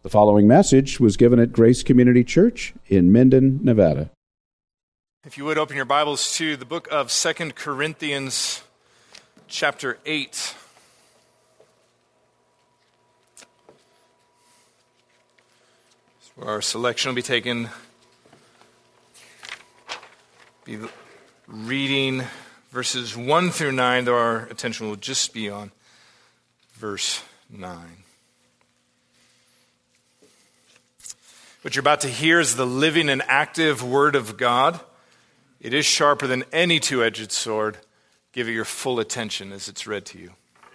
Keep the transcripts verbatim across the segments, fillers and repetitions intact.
The following message was given at Grace Community Church in Minden, Nevada. If you would open your Bibles to the book of Second Corinthians, chapter eight. Where our selection will be taken. Be reading verses one through nine, though our attention will just be on verse nine. What you're about to hear is the living and active Word of God. It is sharper than any two-edged sword. Give it your full attention as it's read to you.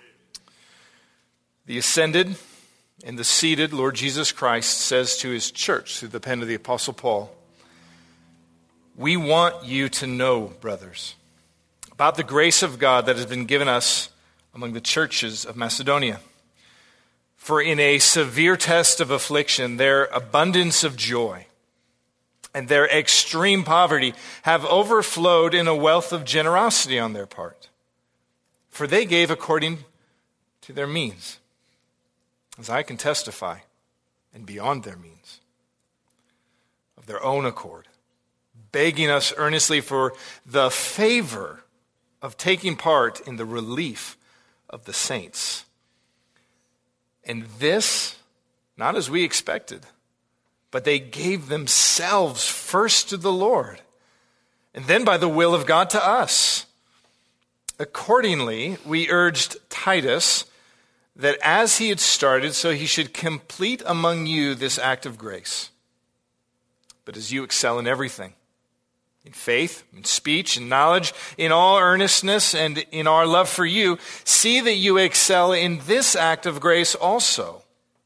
The ascended and the seated Lord Jesus Christ says to his church through the pen of the Apostle Paul, "We want you to know, brothers, about the grace of God that has been given us among the churches of Macedonia. For in a severe test of affliction, their abundance of joy and their extreme poverty have overflowed in a wealth of generosity on their part. For they gave according to their means, as I can testify, and beyond their means, of their own accord, begging us earnestly for the favor of taking part in the relief of the saints. And this, not as we expected, but they gave themselves first to the Lord, and then by the will of God to us. Accordingly, we urged Titus that as he had started, so he should complete among you this act of grace. But as you excel in everything, in faith, in speech, in knowledge, in all earnestness, and in our love for you, see that you excel in this act of grace also.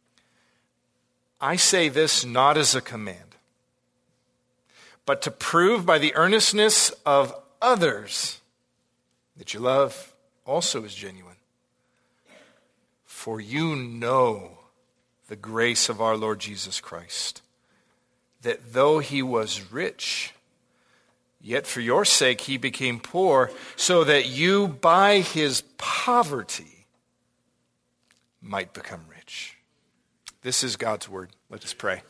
I say this not as a command, but to prove by the earnestness of others that your love also is genuine. For you know the grace of our Lord Jesus Christ, that though he was rich, yet for your sake he became poor, so that you by his poverty might become rich." This is God's word. Let us pray.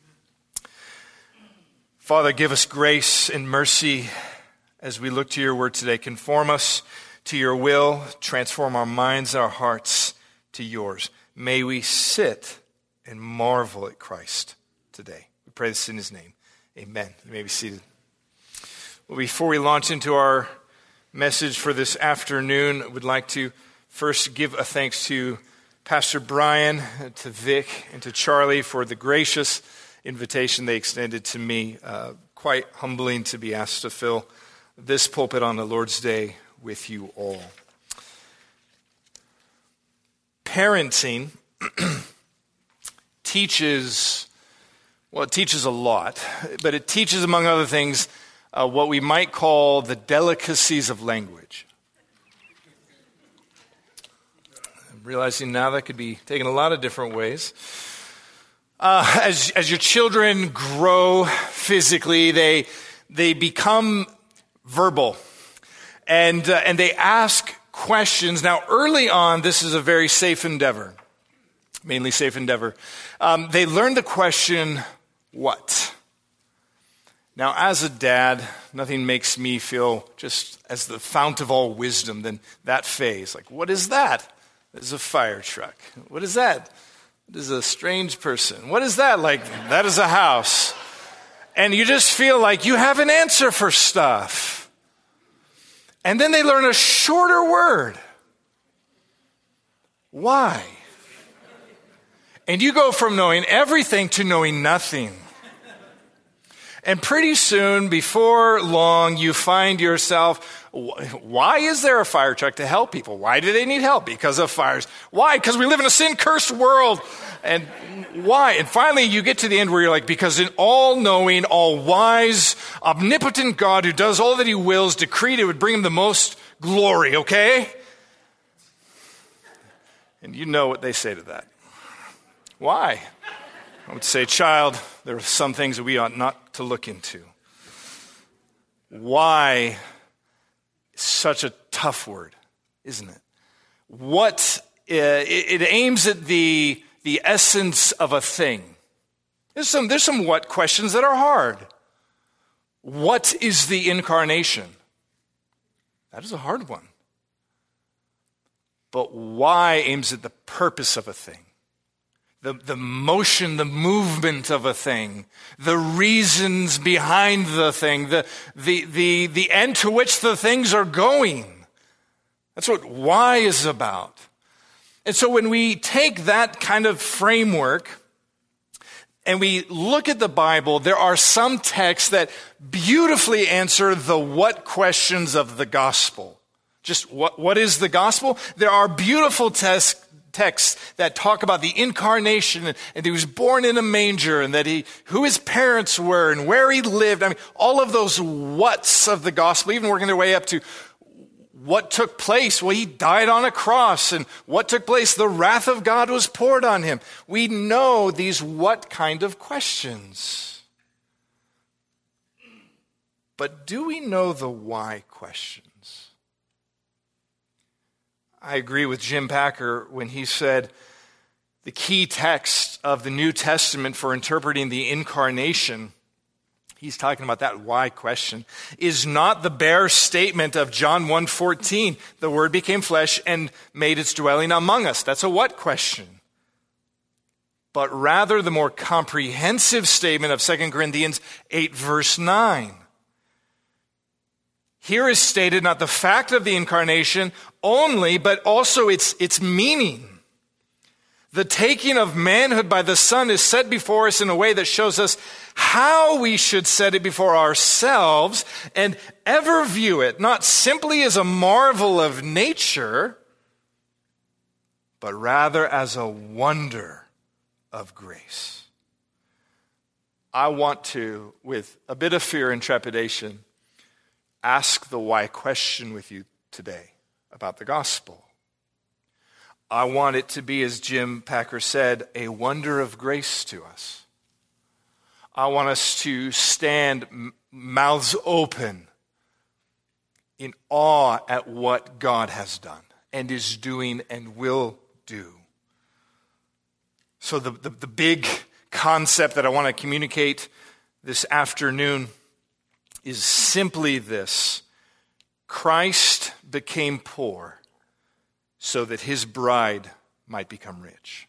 Father, give us grace and mercy as we look to your word today. Conform us to your will. Transform our minds, our hearts to yours. May we sit and marvel at Christ today. We pray this in his name. Amen. You may be seated. Well, before we launch into our message for this afternoon, I would like to first give a thanks to Pastor Brian, to Vic, and to Charlie for the gracious invitation they extended to me. Uh, quite humbling to be asked to fill this pulpit on the Lord's Day with you all. Parenting teaches, well, it teaches a lot, but it teaches, among other things, Uh, what we might call the delicacies of language. I'm realizing now that could be taken a lot of different ways. Uh, as as your children grow physically, they they become verbal, and uh, and they ask questions. Now, early on, this is a very safe endeavor, mainly safe endeavor. Um, they learn the question, "What?" Now, as a dad, nothing makes me feel just as the fount of all wisdom than that phase. Like, what is that? That is a fire truck. What is that? It is a strange person. What is that? Like, that is a house. And you just feel like you have an answer for stuff. And then they learn a shorter word. Why? And you go from knowing everything to knowing nothing. And pretty soon, before long, you find yourself, why is there a fire truck to help people? Why do they need help? Because of fires. Why? Because we live in a sin-cursed world. And why? And finally, you get to the end where you're like, because an all-knowing, all-wise, omnipotent God who does all that he wills decreed it would bring him the most glory, okay? And you know what they say to that. Why? I would say, child, there are some things that we ought not to look into. Why is such a tough word, isn't it? What, uh, it, it aims at the the essence of a thing. There's some, there's some what questions that are hard. What is the incarnation? That is a hard one. But why aims at the purpose of a thing, the, the motion, the movement of a thing, the reasons behind the thing, the, the, the, the end to which the things are going. That's what why is about. And so when we take that kind of framework and we look at the Bible, there are some texts that beautifully answer the what questions of the gospel. Just what, what is the gospel? There are beautiful tes- texts that talk about the incarnation and, and he was born in a manger and that he, who his parents were and where he lived. I mean, all of those whats of the gospel, even working their way up to what took place. Well, he died on a cross, and what took place? The wrath of God was poured on him. We know these what kind of questions. But do we know the why questions? I agree with Jim Packer when he said the key text of the New Testament for interpreting the incarnation, he's talking about that why question, is not the bare statement of John one fourteen, the Word became flesh and made its dwelling among us. That's a what question. But rather the more comprehensive statement of Second Corinthians eight verse nine. Here is stated not the fact of the incarnation only, but also its, its meaning. The taking of manhood by the Son is set before us in a way that shows us how we should set it before ourselves and ever view it, not simply as a marvel of nature, but rather as a wonder of grace. I want to, with a bit of fear and trepidation, ask the why question with you today about the gospel. I want it to be, as Jim Packer said, a wonder of grace to us. I want us to stand m- mouths open in awe at what God has done and is doing and will do. So the, the, the big concept that I want to communicate this afternoon is simply this: Christ became poor so that his bride might become rich.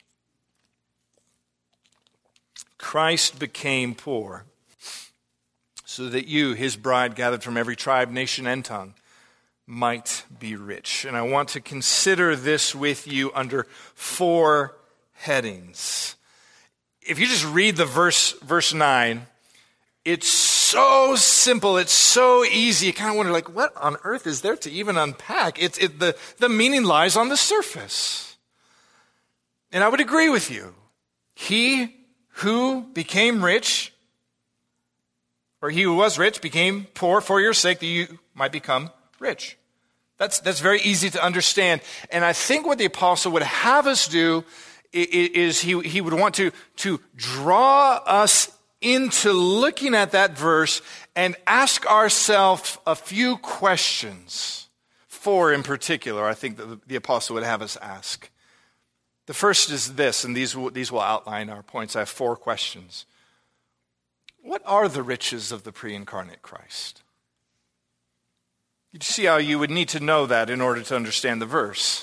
Christ became poor so that you, his bride, gathered from every tribe, nation, and tongue, might be rich. And I want to consider this with you under four headings. If you just read the verse, verse nine, it's so simple, it's so easy. You kind of wonder, like, what on earth is there to even unpack? It's it, the, the meaning lies on the surface. And I would agree with you. He who became rich, or he who was rich, became poor for your sake, that you might become rich. That's, that's very easy to understand. And I think what the apostle would have us do is he, he would want to, to draw us into looking at that verse and ask ourselves a few questions. Four in particular, I think that the, the apostle would have us ask. The first is this, and these will, these will outline our points. I have four questions. What are the riches of the pre-incarnate Christ? You see how you would need to know that in order to understand the verse.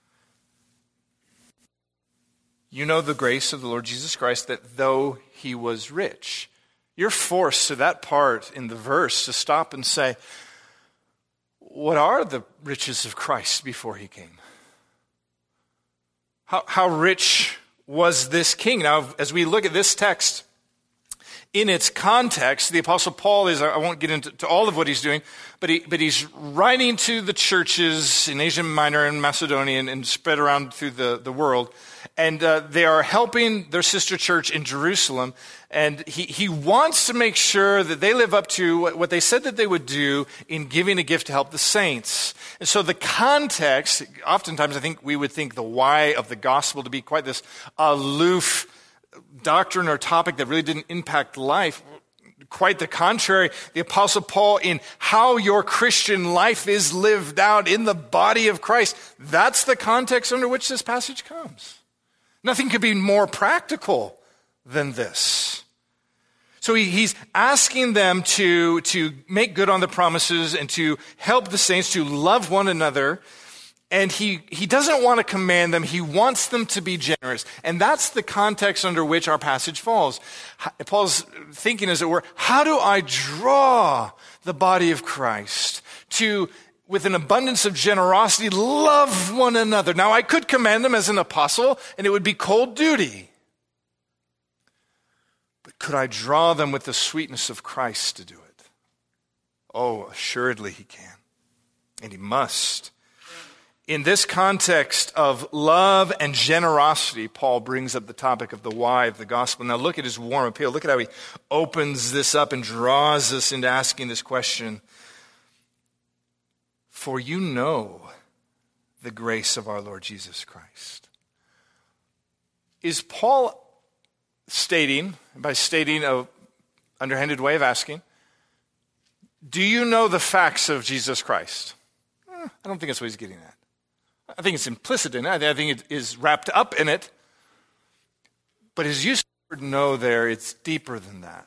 You know the grace of the Lord Jesus Christ, that though he was rich, you're forced to that part in the verse to stop and say, what are the riches of Christ before he came? How, how rich was this king? Now, as we look at this text, in its context, the Apostle Paul is, I won't get into to all of what he's doing, but he but he's writing to the churches in Asia Minor and Macedonia and, and spread around through the, the world. And uh, they are helping their sister church in Jerusalem. And he, he wants to make sure that they live up to what, what they said that they would do in giving a gift to help the saints. And so the context, oftentimes I think we would think the why of the gospel to be quite this aloof doctrine or topic that really didn't impact life. Quite the contrary. The Apostle Paul, in how your Christian life is lived out in the body of Christ, that's the context under which this passage comes. Nothing could be more practical than this. So he, he's asking them to, to make good on the promises and to help the saints to love one another. And he, he doesn't want to command them. He wants them to be generous. And that's the context under which our passage falls. Paul's thinking, as it were, how do I draw the body of Christ to, with an abundance of generosity, love one another? Now, I could command them as an apostle, and it would be cold duty. But could I draw them with the sweetness of Christ to do it? Oh, assuredly he can. And he must. In this context of love and generosity, Paul brings up the topic of the why of the gospel. Now look at his warm appeal. Look at how he opens this up and draws us into asking this question. For you know the grace of our Lord Jesus Christ. Is Paul stating, by stating an underhanded way of asking, do you know the facts of Jesus Christ? Eh, I don't think that's what he's getting at. I think it's implicit in it. I think it is wrapped up in it. But his use of the word know there, it's deeper than that.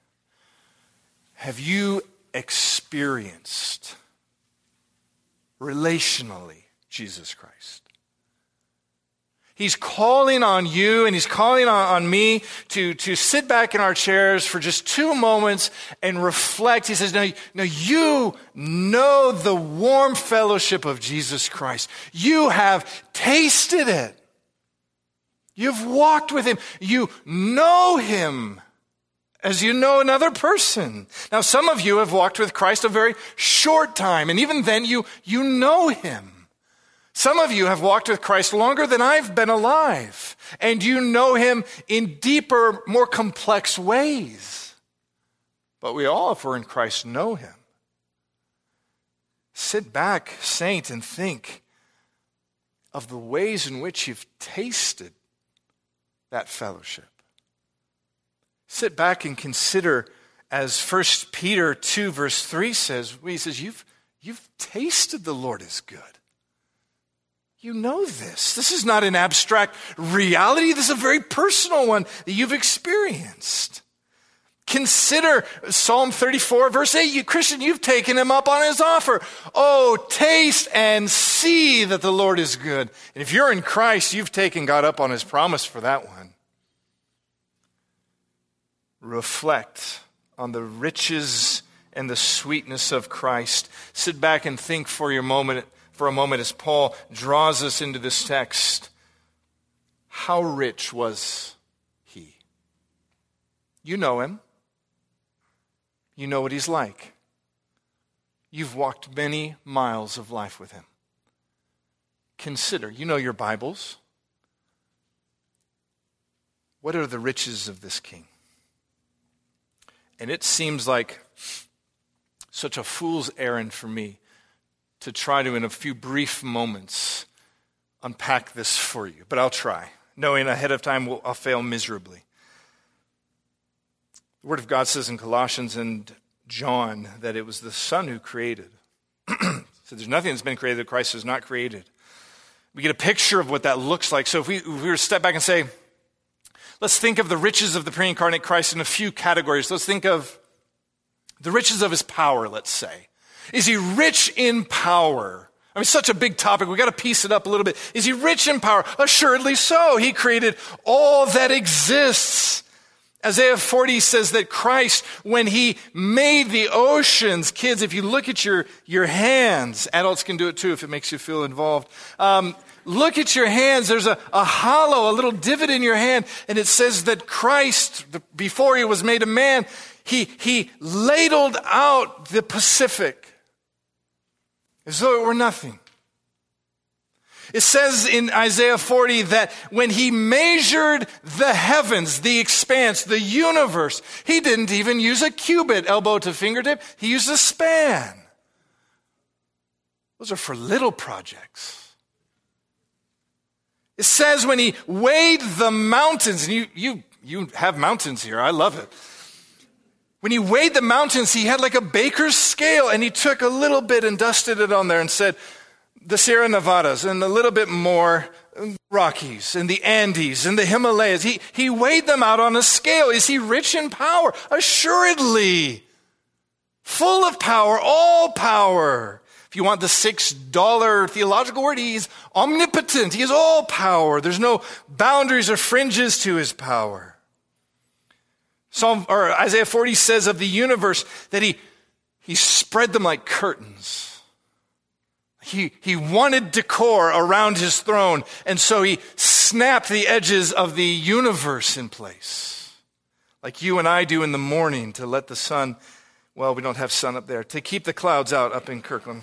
Have you experienced relationally Jesus Christ? He's calling on you and he's calling on, on me to, to sit back in our chairs for just two moments and reflect. He says, now, now you know the warm fellowship of Jesus Christ. You have tasted it. You've walked with him. You know him as you know another person. Now, some of you have walked with Christ a very short time, and even then you, you know him. Some of you have walked with Christ longer than I've been alive, and you know him in deeper, more complex ways. But we all, if we're in Christ, know him. Sit back, saint, and think of the ways in which you've tasted that fellowship. Sit back and consider, as First Peter two, verse three says, he says, you've, you've tasted the Lord is good. You know this. This is not an abstract reality. This is a very personal one that you've experienced. Consider Psalm thirty-four, verse eight. You Christian, you've taken him up on his offer. Oh, taste and see that the Lord is good. And if you're in Christ, you've taken God up on his promise for that one. Reflect on the riches and the sweetness of Christ. Sit back and think for your moment For a moment as Paul draws us into this text. How rich was he? You know him. You know what he's like. You've walked many miles of life with him. Consider, you know your Bibles. What are the riches of this king? And it seems like such a fool's errand for me to try to, in a few brief moments, unpack this for you. But I'll try, knowing ahead of time I'll fail miserably. The Word of God says in Colossians and John that it was the Son who created. So there's nothing that's been created that Christ has not created. We get a picture of what that looks like. So if we, if we were to step back and say, let's think of the riches of the pre-incarnate Christ in a few categories. Let's think of the riches of his power, let's say. Is he rich in power? I mean, such a big topic. We've got to piece it up a little bit. Is he rich in power? Assuredly so. He created all that exists. Isaiah forty says that Christ, when he made the oceans, kids, if you look at your, your hands, adults can do it too if it makes you feel involved. Um, look at your hands. There's a, a hollow, a little divot in your hand, and it says that Christ, before he was made a man, he, he ladled out the Pacific as though it were nothing. It says in Isaiah forty that when he measured the heavens, the expanse, the universe, he didn't even use a cubit, elbow to fingertip. He used a span. Those are for little projects. It says when he weighed the mountains, and you, you, you have mountains here, I love it. When he weighed the mountains, he had like a baker's scale, and he took a little bit and dusted it on there and said, the Sierra Nevadas and a little bit more Rockies and the Andes and the Himalayas. He, he weighed them out on a scale. Is he rich in power? Assuredly. Full of power, all power. If you want the six dollar theological word, he's omnipotent. He has all power. There's no boundaries or fringes to his power. Psalm or Isaiah forty says of the universe that he, he spread them like curtains. He, he wanted decor around his throne, and so he snapped the edges of the universe in place. Like you and I do in the morning to let the sun, well, we don't have sun up there, to keep the clouds out up in Kirkland.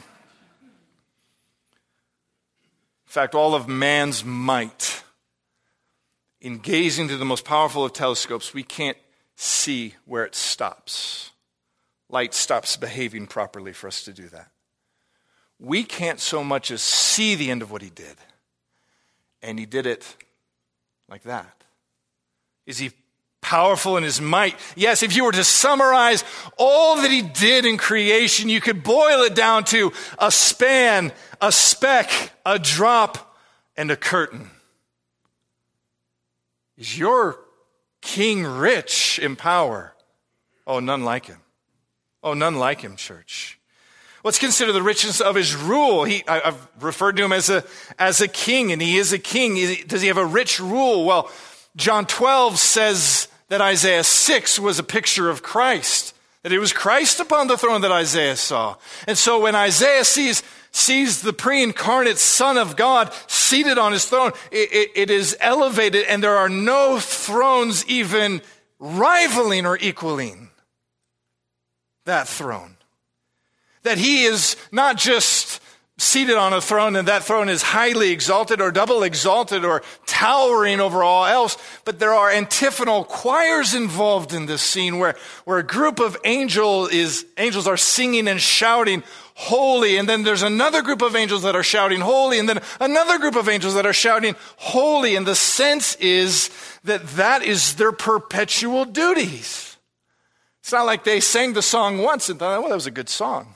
In fact, all of man's might, in gazing to the most powerful of telescopes, we can't see where it stops. Light stops behaving properly for us to do that. We can't so much as see the end of what he did. And he did it like that. Is he powerful in his might? Yes, if you were to summarize all that he did in creation, you could boil it down to a span, a speck, a drop, and a curtain. Is your king rich in power? Oh, none like him. Oh, none like him, church. Let's consider the richness of his rule. He, I, I've referred to him as a, as a king, and he is a king. Does he have a rich rule? Well, John twelve says that Isaiah six was a picture of Christ, that it was Christ upon the throne that Isaiah saw. And so when Isaiah sees, sees the pre-incarnate Son of God seated on his throne, it, it, it is elevated, and there are no thrones even rivaling or equaling that throne. That he is not just seated on a throne and that throne is highly exalted or double exalted or towering over all else, but there are antiphonal choirs involved in this scene where, where a group of angel is, angels are singing and shouting, holy, and then there's another group of angels that are shouting, holy, and then another group of angels that are shouting, holy, and the sense is that that is their perpetual duties. It's not like they sang the song once and thought, well, that was a good song.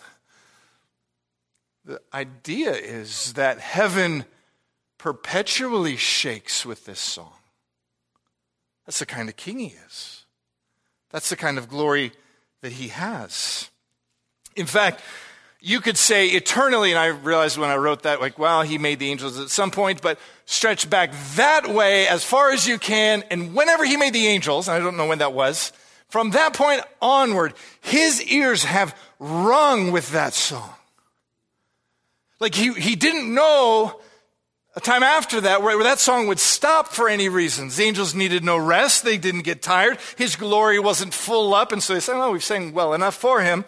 The idea is that heaven perpetually shakes with this song. That's the kind of king he is. That's the kind of glory that he has. In fact, you could say eternally, and I realized when I wrote that, like, wow, he made the angels at some point, but stretch back that way as far as you can, and whenever he made the angels, and I don't know when that was, from that point onward, his ears have rung with that song. Like he, he didn't know a time after that where, where that song would stop for any reasons. The angels needed no rest. They didn't get tired. His glory wasn't full up. And so they said, oh, we've sang well enough for him.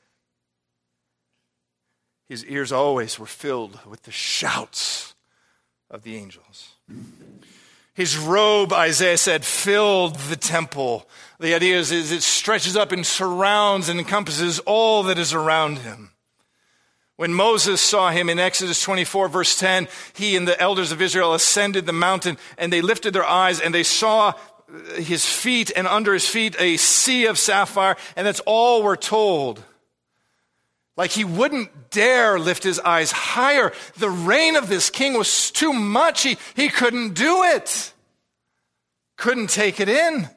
His ears always were filled with the shouts of the angels. His robe, Isaiah said, filled the temple. The idea is, is it stretches up and surrounds and encompasses all that is around him. When Moses saw him in Exodus twenty-four, verse ten, he and the elders of Israel ascended the mountain, and they lifted their eyes, and they saw his feet, and under his feet a sea of sapphire, and that's all we're told. Like he wouldn't dare lift his eyes higher. The reign of this king was too much. He, he couldn't do it. Couldn't take it in.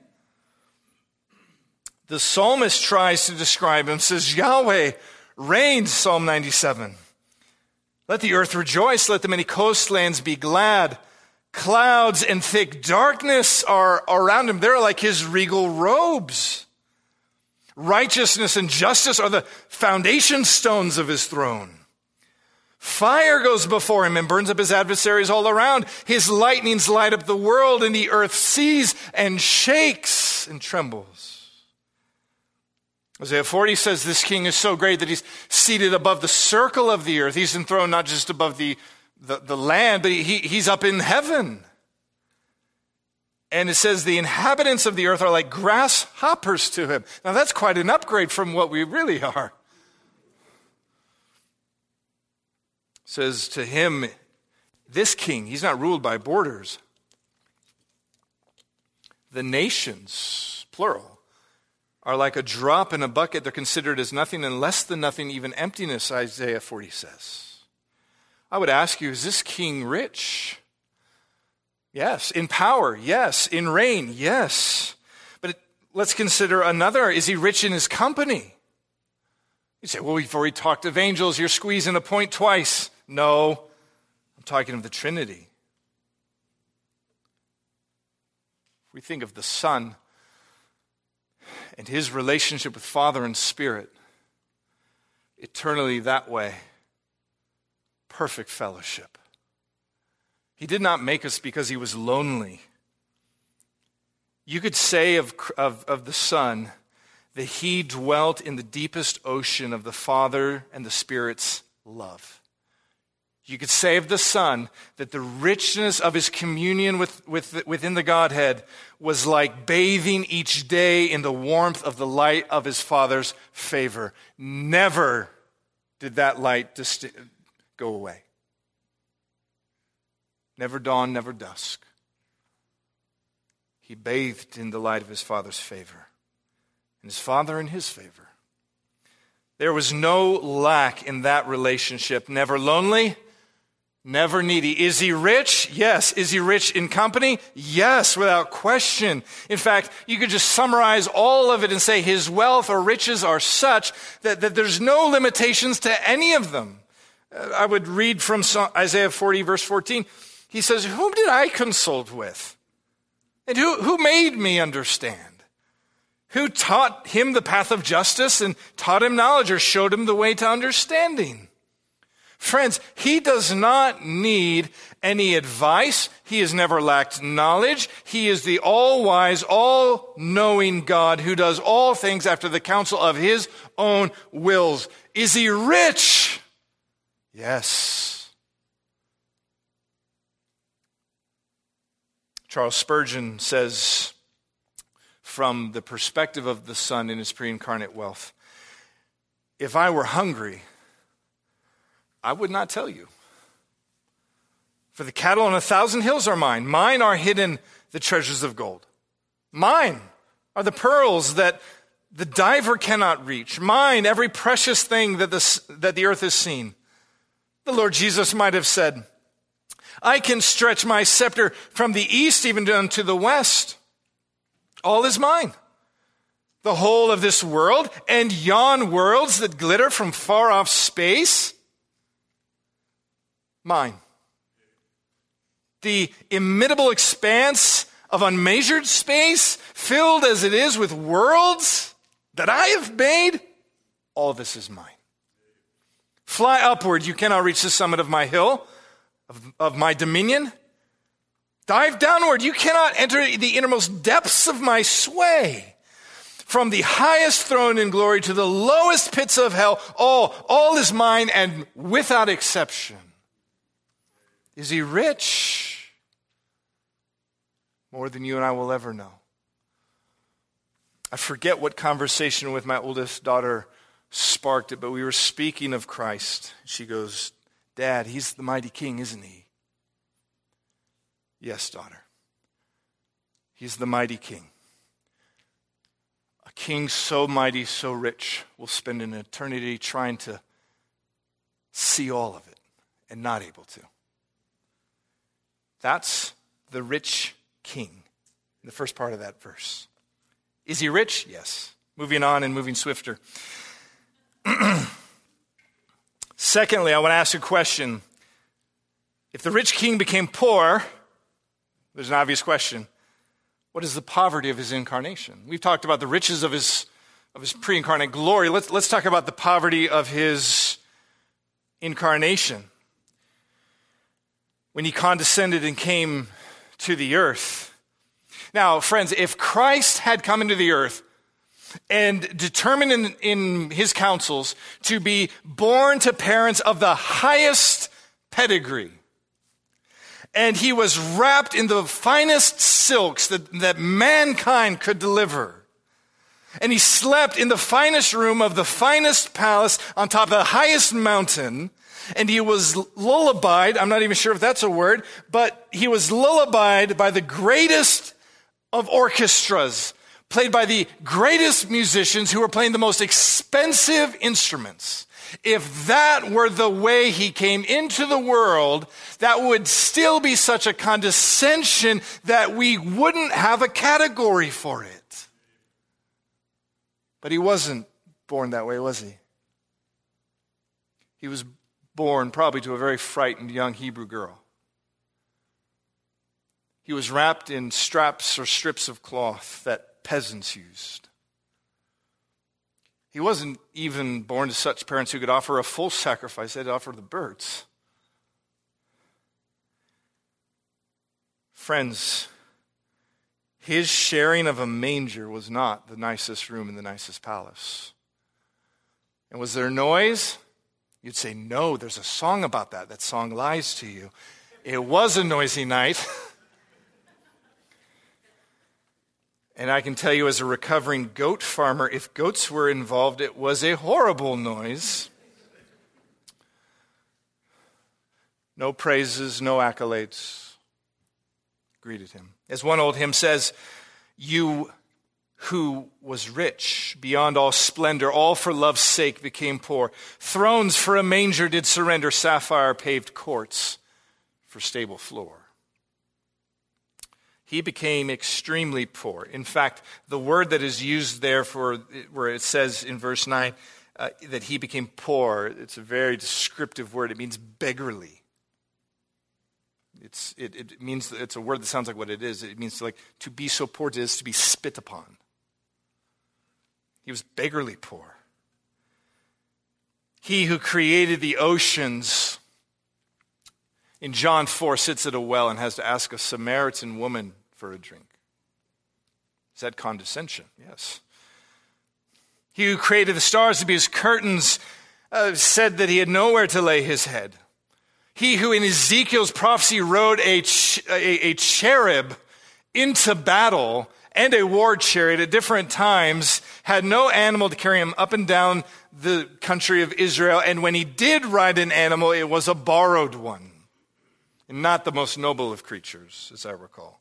The psalmist tries to describe him, says, Yahweh reigns, Psalm ninety-seven. Let the earth rejoice, let the many coastlands be glad. Clouds and thick darkness are around him. They're like his regal robes. Righteousness and justice are the foundation stones of his throne. Fire goes before him and burns up his adversaries all around. His lightnings light up the world, and the earth sees and shakes and trembles. Isaiah forty says this king is so great that he's seated above the circle of the earth. He's enthroned not just above the, the, the land, but he, he's up in heaven. And it says the inhabitants of the earth are like grasshoppers to him. Now that's quite an upgrade from what we really are. It says to him, this king, he's not ruled by borders. The nations, plural, are like a drop in a bucket. They're considered as nothing and less than nothing, even emptiness, Isaiah forty says. I would ask you, is this king rich? Yes. In power? Yes. In reign? Yes. But it, let's consider another. Is he rich in his company? You say, well, we've already talked of angels. You're squeezing a point twice. No, I'm talking of the Trinity. We think of the Son and his relationship with Father and Spirit, eternally that way, perfect fellowship. He did not make us because he was lonely. You could say of, of, of the Son that he dwelt in the deepest ocean of the Father and the Spirit's love. You could say of the Son that the richness of his communion with, with, within the Godhead was like bathing each day in the warmth of the light of his Father's favor. Never did that light dist- go away. Never dawn, never dusk. He bathed in the light of his Father's favor, and his Father in his favor. There was no lack in that relationship. Never lonely, never needy. Is he rich? Yes. Is he rich in company? Yes, without question. In fact, you could just summarize all of it and say his wealth or riches are such that, that there's no limitations to any of them. Uh, I would read from Isaiah forty, verse fourteen. He says, whom did I consult with? And who, who made me understand? Who taught him the path of justice and taught him knowledge or showed him the way to understanding? Friends, he does not need any advice. He has never lacked knowledge. He is the all-wise, all-knowing God who does all things after the counsel of his own wills. Is he rich? Yes. Charles Spurgeon says, from the perspective of the Son in his pre-incarnate wealth, if I were hungry, I would not tell you. For the cattle on a thousand hills are mine. Mine are hidden the treasures of gold. Mine are the pearls that the diver cannot reach. Mine, every precious thing that the, that the earth has seen. The Lord Jesus might have said, I can stretch my scepter from the east even unto the west. All is mine. The whole of this world and yon worlds that glitter from far off space, mine. The immutable expanse of unmeasured space, filled as it is with worlds that I have made, all this is mine. Fly upward, you cannot reach the summit of my hill, of, of my dominion. Dive downward, you cannot enter the innermost depths of my sway. From the highest throne in glory to the lowest pits of hell, all, all is mine and without exception. Is he rich? More than you and I will ever know. I forget what conversation with my oldest daughter sparked it, but we were speaking of Christ. She goes, Dad, he's the mighty king, isn't he? Yes, daughter. He's the mighty king. A king so mighty, so rich, will spend an eternity trying to see all of it and not able to. That's the rich king in the first part of that verse. Is he rich? Yes. Moving on and moving swifter. Secondly, I want to ask a question. If the rich king became poor, there's an obvious question. What is the poverty of his incarnation? We've talked about the riches of his, of his pre-incarnate glory. Let's, let's talk about the poverty of his incarnation. When he condescended and came to the earth. Now, friends, if Christ had come into the earth and determined in, in his counsels to be born to parents of the highest pedigree, and he was wrapped in the finest silks that, that mankind could deliver, and he slept in the finest room of the finest palace on top of the highest mountain, and he was lullabied, I'm not even sure if that's a word, but he was lullabied by the greatest of orchestras, played by the greatest musicians who were playing the most expensive instruments. If that were the way he came into the world, that would still be such a condescension that we wouldn't have a category for it. But he wasn't born that way, was he? He was born probably to a very frightened young Hebrew girl. He was wrapped in straps or strips of cloth that peasants used. He wasn't even born to such parents who could offer a full sacrifice. They'd offer the birds. Friends, his sharing of a manger was not the nicest room in the nicest palace. And was there noise? You'd say, no, there's a song about that. That song lies to you. It was a noisy night. And I can tell you as a recovering goat farmer, if goats were involved, it was a horrible noise. No praises, no accolades greeted him. As one old hymn says, you who was rich beyond all splendor, all for love's sake became poor. Thrones for a manger did surrender, sapphire paved courts for stable floor. He became extremely poor. In fact, the word that is used there for where it says in verse nine uh, that he became poor, it's a very descriptive word. It means beggarly. It's, it, it means, it's a word that sounds like what it is. It means like to be so poor it is to be spit upon. He was beggarly poor. He who created the oceans in John four sits at a well and has to ask a Samaritan woman for a drink. Is that condescension? Yes. He who created the stars to be his curtains uh, said that he had nowhere to lay his head. He who in Ezekiel's prophecy rode a, ch- a, a cherub into battle and a war chariot at different times had no animal to carry him up and down the country of Israel. And when he did ride an animal, it was a borrowed one. And not the most noble of creatures, as I recall.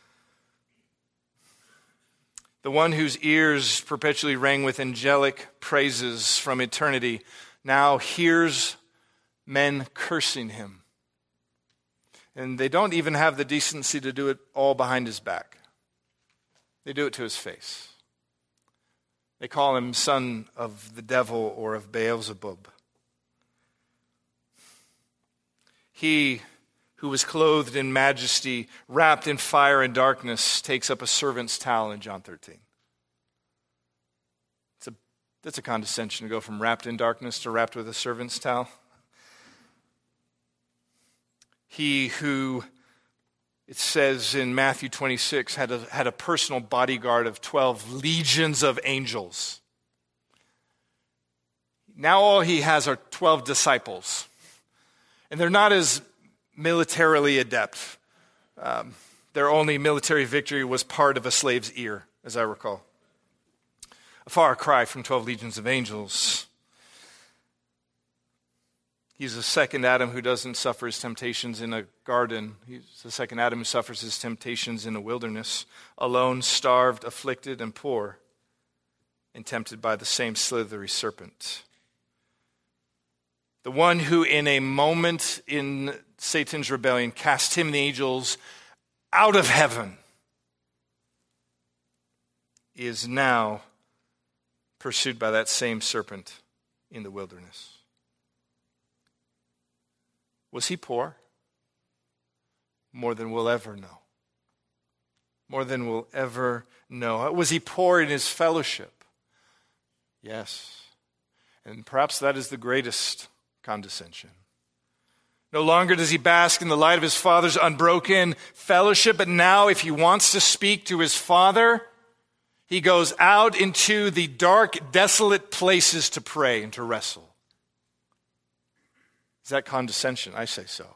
The one whose ears perpetually rang with angelic praises from eternity now hears men cursing him. And they don't even have the decency to do it all behind his back. They do it to his face. They call him son of the devil or of Beelzebub. He who was clothed in majesty, wrapped in fire and darkness, takes up a servant's towel in John thirteen. It's a, that's a condescension to go from wrapped in darkness to wrapped with a servant's towel. He who, it says in Matthew twenty-six, had a, had a personal bodyguard of twelve legions of angels. Now all he has are twelve disciples. And they're not as militarily adept. Um, their only military victory was part of a slave's ear, as I recall. A far cry from twelve legions of angels. He's the second Adam who doesn't suffer his temptations in a garden. He's the second Adam who suffers his temptations in a wilderness, alone, starved, afflicted, and poor, and tempted by the same slithery serpent. The one who in a moment in Satan's rebellion cast him and the angels out of heaven is now pursued by that same serpent in the wilderness. Was he poor? More than we'll ever know. More than we'll ever know. Was he poor in his fellowship? Yes. And perhaps that is the greatest condescension. No longer does he bask in the light of his Father's unbroken fellowship, but now if he wants to speak to his Father, he goes out into the dark, desolate places to pray and to wrestle. Is that condescension? I say so.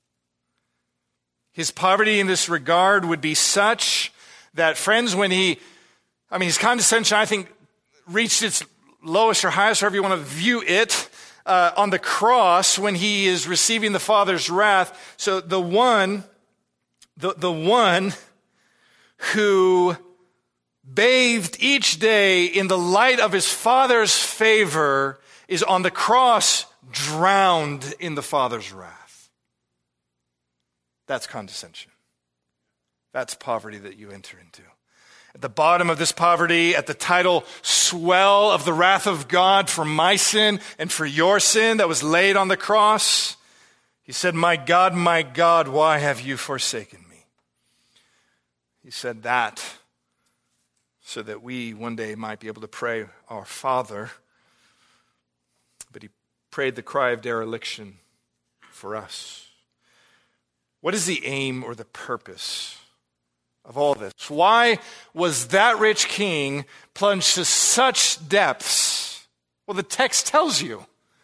His poverty in this regard would be such that, friends, when he, I mean, his condescension, I think, reached its lowest or highest, however you want to view it, uh, on the cross when he is receiving the Father's wrath. So the one, the, the one who bathed each day in the light of his Father's favor, is on the cross drowned in the Father's wrath. That's condescension. That's poverty that you enter into. At the bottom of this poverty, at the tidal swell of the wrath of God for my sin and for your sin that was laid on the cross, he said, "My God, my God, why have you forsaken me?" He said that so that we one day might be able to pray, "Our Father." But he prayed the cry of dereliction for us. What is the aim or the purpose of all this? Why was that rich king plunged to such depths? Well, the text tells you.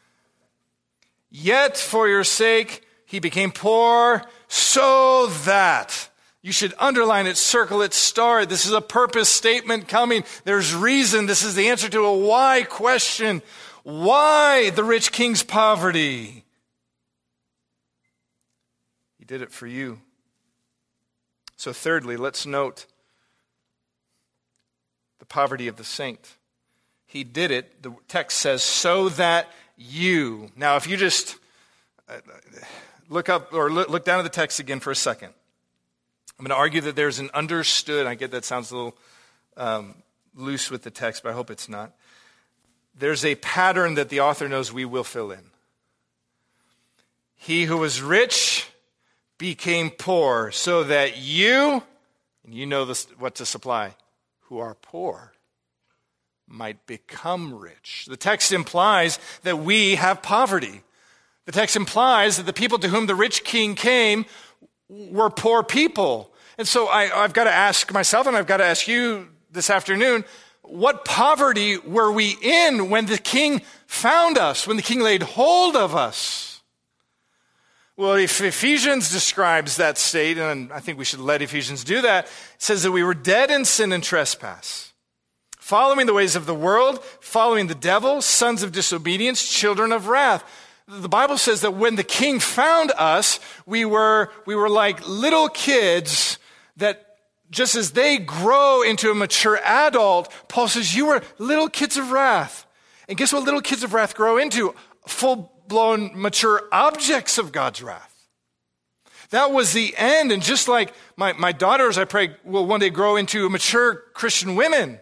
Yet for your sake he became poor, so that. You should underline it, circle it, star it. This is a purpose statement coming. There's reason. This is the answer to a why question. Why the rich king's poverty? He did it for you. So thirdly, let's note the poverty of the saint. He did it, the text says, so that you. Now, if you just look up or look down at the text again for a second, I'm going to argue that there's an understood, I get that sounds a little um, loose with the text, but I hope it's not. There's a pattern that the author knows we will fill in. He who was rich became poor, so that you, and you know this, what to supply, who are poor, might become rich. The text implies that we have poverty. The text implies that the people to whom the rich king came were poor people. And so I, I've got to ask myself, and I've got to ask you this afternoon, what poverty were we in when the king found us, when the king laid hold of us? Well, if Ephesians describes that state, and I think we should let Ephesians do that, it says that we were dead in sin and trespass, following the ways of the world, following the devil, sons of disobedience, children of wrath. The Bible says that when the king found us, we were, we were like little kids that just as they grow into a mature adult, Paul says, you were little kids of wrath. And guess what little kids of wrath grow into? Full-blown, mature objects of God's wrath. That was the end. And just like my, my daughters, I pray, will one day grow into mature Christian women,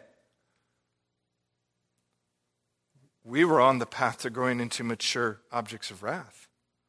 we were on the path to growing into mature objects of wrath.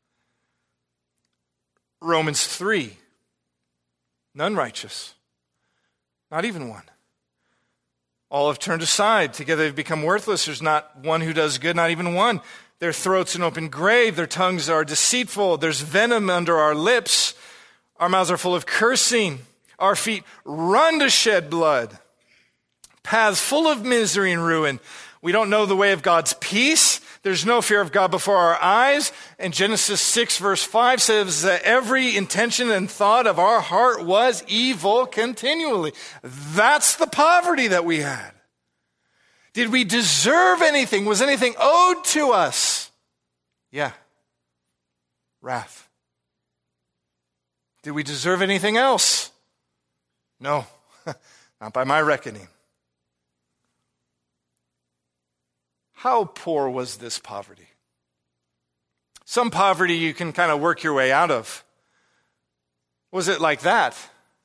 Romans three, none righteous, not even one. All have turned aside. Together they've become worthless. There's not one who does good, not even one. Their throat's an open grave. Their tongues are deceitful. There's venom under our lips. Our mouths are full of cursing. Our feet run to shed blood. Paths full of misery and ruin. We don't know the way of God's peace. There's no fear of God before our eyes. And Genesis six verse five says that every intention and thought of our heart was evil continually. That's the poverty that we had. Did we deserve anything? Was anything owed to us? Yeah. Wrath. Did we deserve anything else? No. Not by my reckoning. How poor was this poverty? Some poverty you can kind of work your way out of. Was it like that?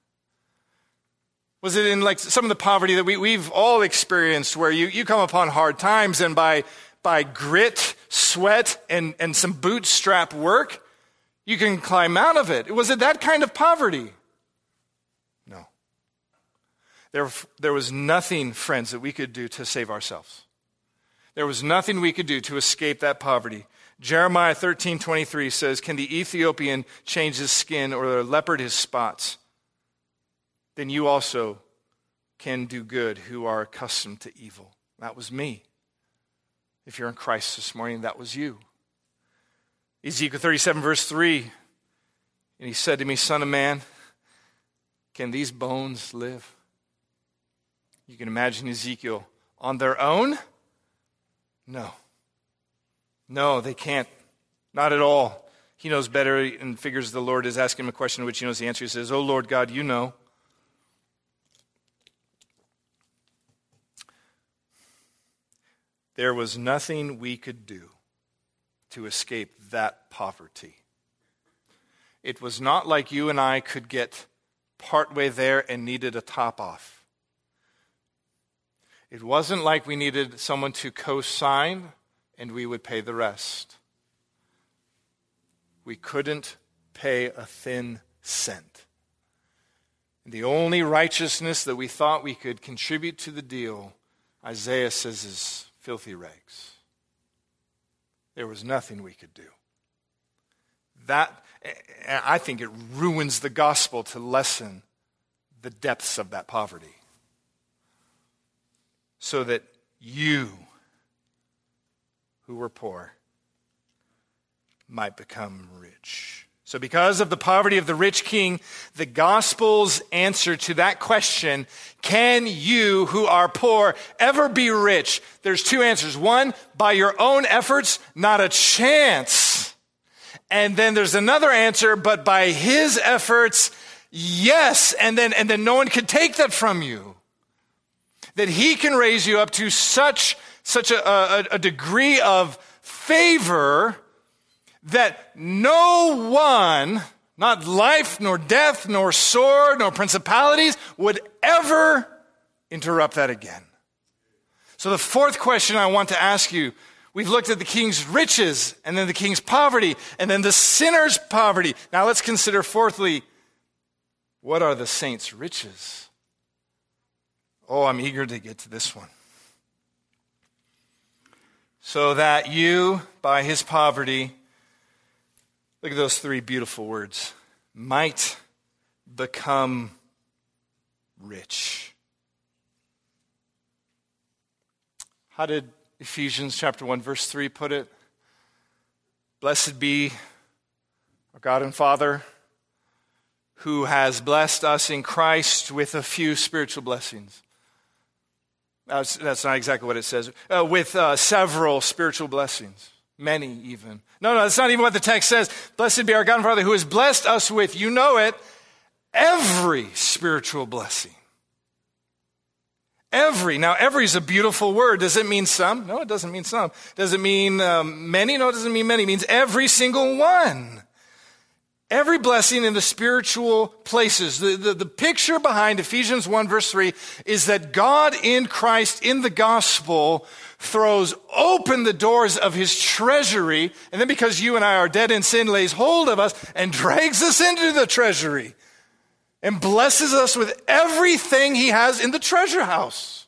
Was it in like some of the poverty that we, we've all experienced where you, you come upon hard times and by, by grit, sweat, and, and some bootstrap work, you can climb out of it? Was it that kind of poverty? No. There, there was nothing, friends, that we could do to save ourselves. There was nothing we could do to escape that poverty. Jeremiah thirteen twenty-three says, can the Ethiopian change his skin or the leopard his spots? Then you also can do good who are accustomed to evil. That was me. If you're in Christ this morning, that was you. Ezekiel thirty-seven verse three, and he said to me, son of man, can these bones live? You can imagine Ezekiel on their own. No. No, they can't. Not at all. He knows better and figures the Lord is asking him a question to which he knows the answer. He says, oh, Lord God, you know. There was nothing we could do to escape that poverty. It was not like you and I could get partway there and needed a top off. It wasn't like we needed someone to co-sign and we would pay the rest. We couldn't pay a thin cent. And the only righteousness that we thought we could contribute to the deal, Isaiah says, is filthy rags. There was nothing we could do. That, I think it ruins the gospel to lessen the depths of that poverty. So that you, who were poor, might become rich. So because of the poverty of the rich king, the gospel's answer to that question, can you who are poor ever be rich? There's two answers. One, by your own efforts, not a chance. And then there's another answer, but by his efforts, yes. And then, and then no one can take that from you. That he can raise you up to such, such a, a, a degree of favor that no one, not life, nor death, nor sword, nor principalities, would ever interrupt that again. So the fourth question I want to ask you, we've looked at the king's riches, and then the king's poverty, and then the sinner's poverty. Now let's consider fourthly, what are the saints' riches? Oh, I'm eager to get to this one. So that you, by his poverty, look at those three beautiful words, might become rich. How did Ephesians chapter one, verse three put it? Blessed be our God and Father, who has blessed us in Christ with a few spiritual blessings. That's, that's not exactly what it says. Uh, with uh, several spiritual blessings. Many even. No, no, that's not even what the text says. Blessed be our God and Father who has blessed us with, you know it, every spiritual blessing. Every. Now, every is a beautiful word. Does it mean some? No, it doesn't mean some. Does it mean um, many? No, it doesn't mean many. It means every single one. Every blessing in the spiritual places. The, the, the picture behind Ephesians one verse three is that God in Christ, in the gospel, throws open the doors of his treasury, and then because you and I are dead in sin, lays hold of us and drags us into the treasury and blesses us with everything he has in the treasure house.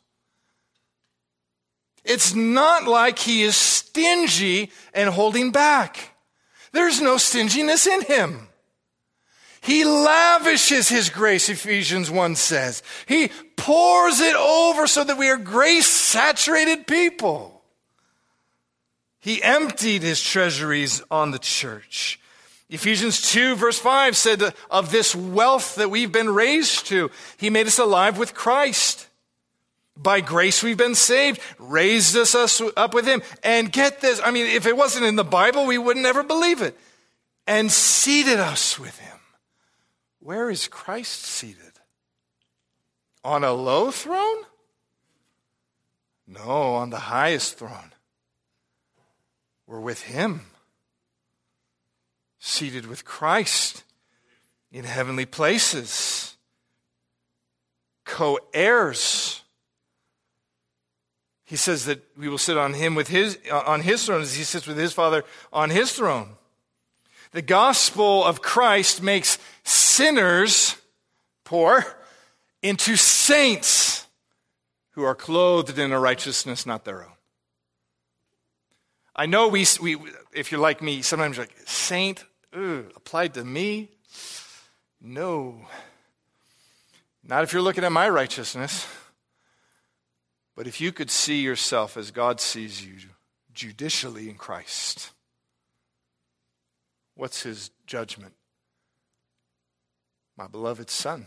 It's not like he is stingy and holding back. There's no stinginess in him. He lavishes his grace, Ephesians one says. He pours it over so that we are grace-saturated people. He emptied his treasuries on the church. Ephesians two verse five said of this wealth that we've been raised to, he made us alive with Christ. By grace we've been saved, raised us, us up with him. And get this, I mean, if it wasn't in the Bible, we wouldn't ever believe it. And seated us with him. Where is Christ seated? On a low throne? No, on the highest throne. We're with him. Seated with Christ in heavenly places. Co-heirs. He says that we will sit on him with his on his throne as he sits with his Father on his throne. The gospel of Christ makes sinners, poor, into saints who are clothed in a righteousness not their own. I know we, we if you're like me, sometimes you're like, saint, ugh, applied to me? No. Not if you're looking at my righteousness. But if you could see yourself as God sees you judicially in Christ, what's his judgment? My beloved Son.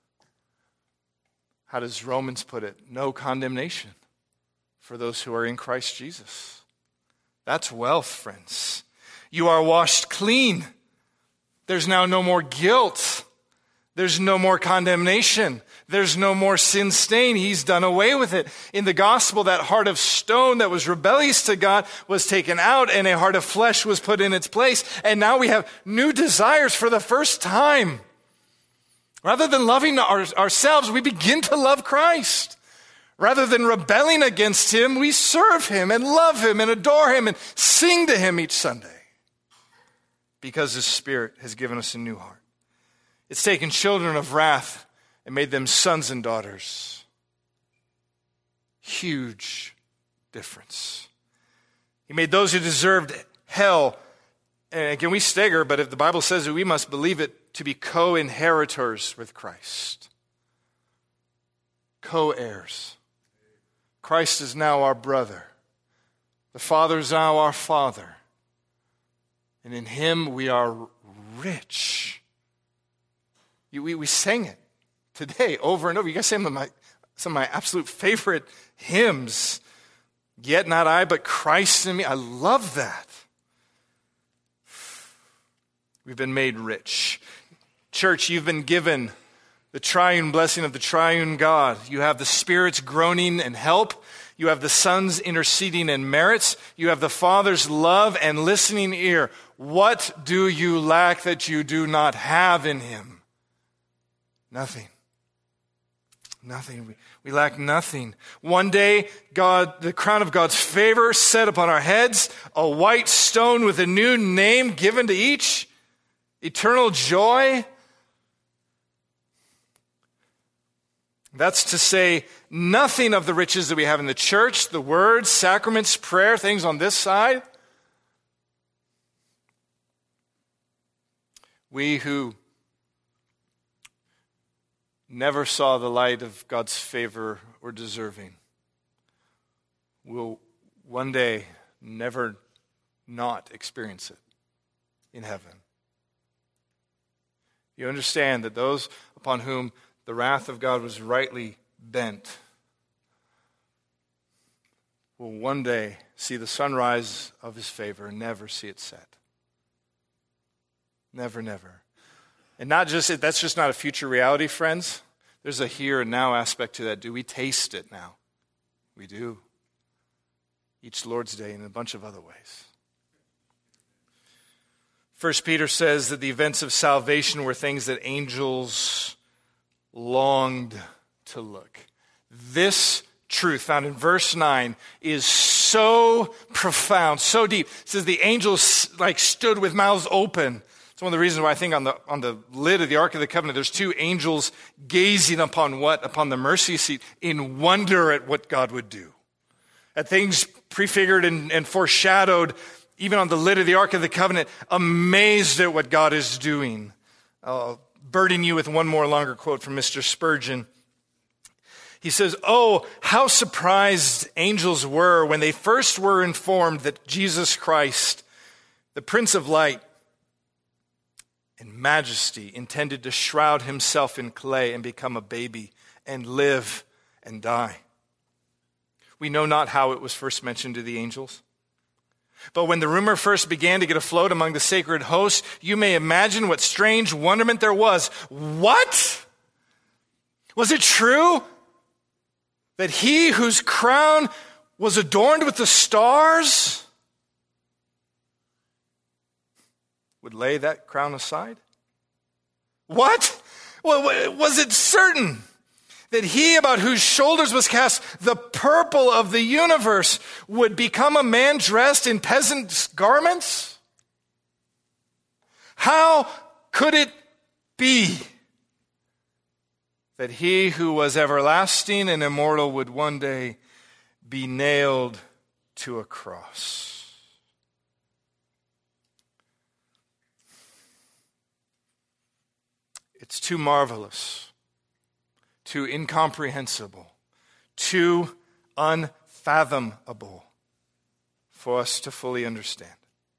How does Romans put it? No condemnation for those who are in Christ Jesus. That's wealth, friends. You are washed clean. There's now no more guilt. There's no more condemnation. There's no more sin stain. He's done away with it. In the gospel, that heart of stone that was rebellious to God was taken out and a heart of flesh was put in its place. And now we have new desires for the first time. Rather than loving our, ourselves, we begin to love Christ. Rather than rebelling against him, we serve him and love him and adore him and sing to him each Sunday. Because his Spirit has given us a new heart. It's taken children of wrath and made them sons and daughters. Huge difference. He made those who deserved hell. And again, we stagger, but if the Bible says that we must believe it to be co-inheritors with Christ. Co-heirs. Christ is now our brother. The Father is now our Father. And in him we are rich. We, we sang it today over and over. You guys say some of my, some of my absolute favorite hymns. Yet not I, but Christ in me. I love that. We've been made rich. Church, you've been given the triune blessing of the triune God. You have the Spirit's groaning and help. You have the Son's interceding and merits. You have the Father's love and listening ear. What do you lack that you do not have in him? Nothing. Nothing. We, we lack nothing. One day, God, the crown of God's favor set upon our heads, a white stone with a new name given to each, eternal joy. That's to say nothing of the riches that we have in the church, the word, sacraments, prayer, things on this side. We who never saw the light of God's favor or deserving will one day never not experience it in heaven. You understand that those upon whom the wrath of God was rightly bent will one day see the sunrise of his favor and never see it set. Never, never. And not just, that's just not a future reality, friends. There's a here and now aspect to that. Do we taste it now? We do. Each Lord's Day and a bunch of other ways. First Peter says that the events of salvation were things that angels longed to look. This truth found in verse nine is so profound, so deep. It says the angels like stood with mouths open. It's one of the reasons why I think on the on the lid of the Ark of the Covenant, there's two angels gazing upon what? Upon the mercy seat in wonder at what God would do. At things prefigured and, and foreshadowed, even on the lid of the Ark of the Covenant, amazed at what God is doing. I'll burden you with one more longer quote from Mister Spurgeon. He says, "Oh, how surprised angels were when they first were informed that Jesus Christ, the Prince of Light, in majesty, intended to shroud himself in clay and become a baby and live and die. We know not how it was first mentioned to the angels. But when the rumor first began to get afloat among the sacred hosts, you may imagine what strange wonderment there was. What? Was it true that he whose crown was adorned with the stars would lay that crown aside? What? Well, was it certain that he about whose shoulders was cast the purple of the universe would become a man dressed in peasant's garments? How could it be that he who was everlasting and immortal would one day be nailed to a cross? It's too marvelous, too incomprehensible, too unfathomable for us to fully understand.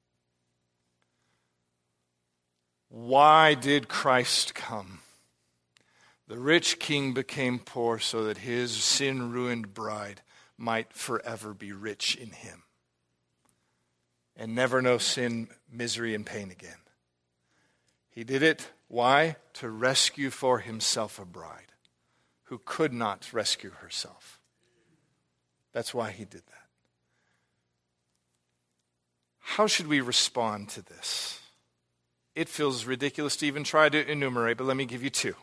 Why did Christ come? The rich king became poor so that his sin-ruined bride might forever be rich in him and never know sin, misery, and pain again. He did it, why? To rescue for himself a bride who could not rescue herself. That's why he did that. How should we respond to this? It feels ridiculous to even try to enumerate, but let me give you two.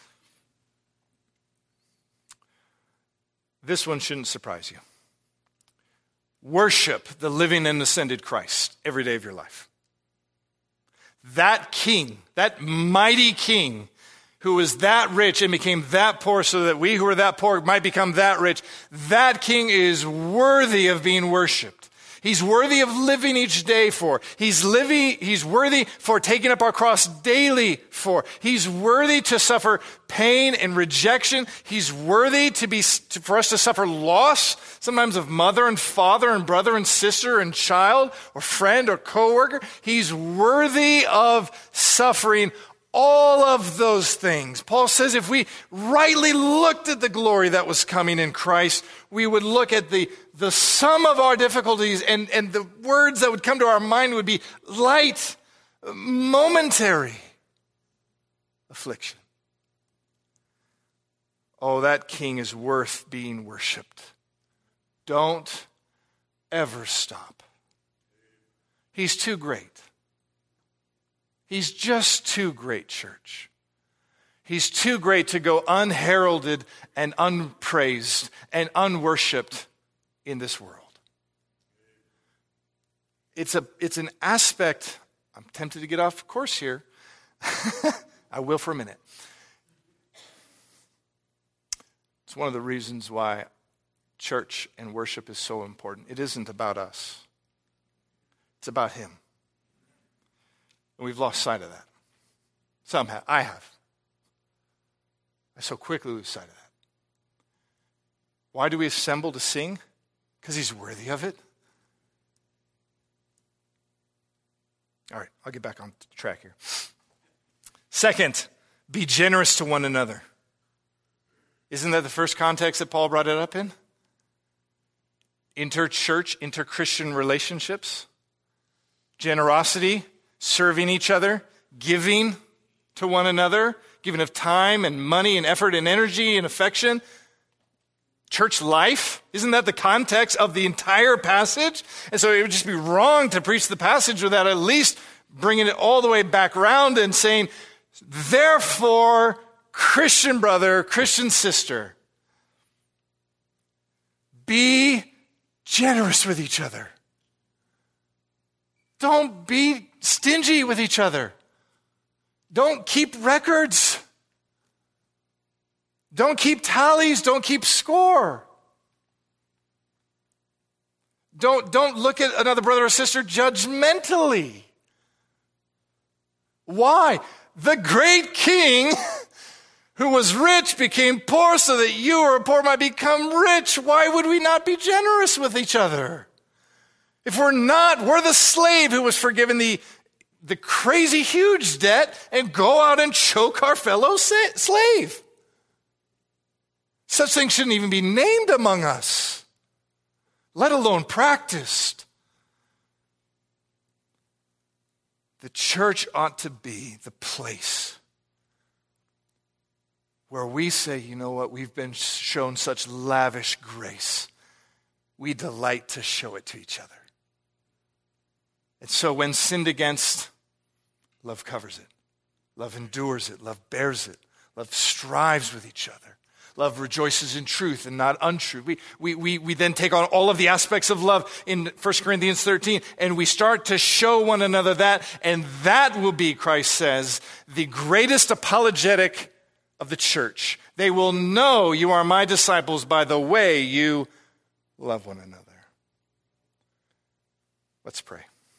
This one shouldn't surprise you. Worship the living and ascended Christ every day of your life. That king, that mighty king who was that rich and became that poor so that we who are that poor might become that rich, that king is worthy of being worshiped. He's worthy of living each day for. He's living, he's worthy for taking up our cross daily for. He's worthy to suffer pain and rejection. He's worthy to be, to, for us to suffer loss, sometimes of mother and father and brother and sister and child or friend or coworker. He's worthy of suffering all of those things. Paul says if we rightly looked at the glory that was coming in Christ, we would look at the, the sum of our difficulties, and, and the words that would come to our mind would be light, momentary affliction. Oh, that king is worth being worshiped. Don't ever stop. He's too great. He's just too great, church. He's too great to go unheralded and unpraised and unworshipped in this world. It's a it's an aspect, I'm tempted to get off course here. I will for a minute. It's one of the reasons why church and worship is so important. It isn't about us. It's about him. And we've lost sight of that. Some have. I have. I so quickly lose sight of that. Why do we assemble to sing? Because he's worthy of it. All right, I'll get back on track here. Second, be generous to one another. Isn't that the first context that Paul brought it up in? Inter-church, inter-Christian relationships. Generosity. Serving each other, giving to one another, giving of time and money and effort and energy and affection. Church life, isn't that the context of the entire passage? And so it would just be wrong to preach the passage without at least bringing it all the way back around and saying, therefore, Christian brother, Christian sister, be generous with each other. Don't be stingy with each other. Don't keep records. Don't keep tallies. Don't keep score. Don't, don't look at another brother or sister judgmentally. Why? The great king who was rich became poor so that you who are poor might become rich. Why would we not be generous with each other? If we're not, we're the slave who was forgiven the, the crazy huge debt and go out and choke our fellow sa- slave. Such things shouldn't even be named among us, let alone practiced. The church ought to be the place where we say, you know what, we've been shown such lavish grace. We delight to show it to each other. And so when sinned against, love covers it. Love endures it. Love bears it. Love strives with each other. Love rejoices in truth and not untruth. We, we, we, we then take on all of the aspects of love in First Corinthians thirteen, and we start to show one another that, and that will be, Christ says, the greatest apologetic of the church. They will know you are my disciples by the way you love one another. Let's pray.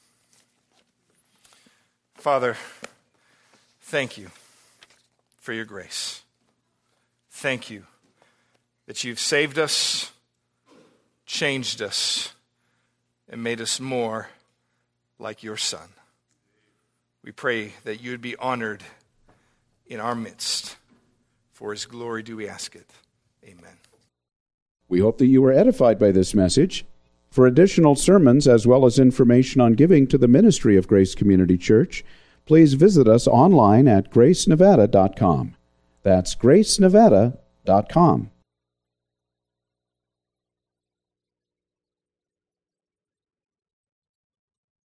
Father, thank you for your grace. Thank you that you've saved us, changed us, and made us more like your Son. We pray that you would be honored in our midst. For his glory do we ask it. Amen. We hope that you were edified by this message. For additional sermons as well as information on giving to the ministry of Grace Community Church, please visit us online at grace nevada dot com. That's grace nevada dot com.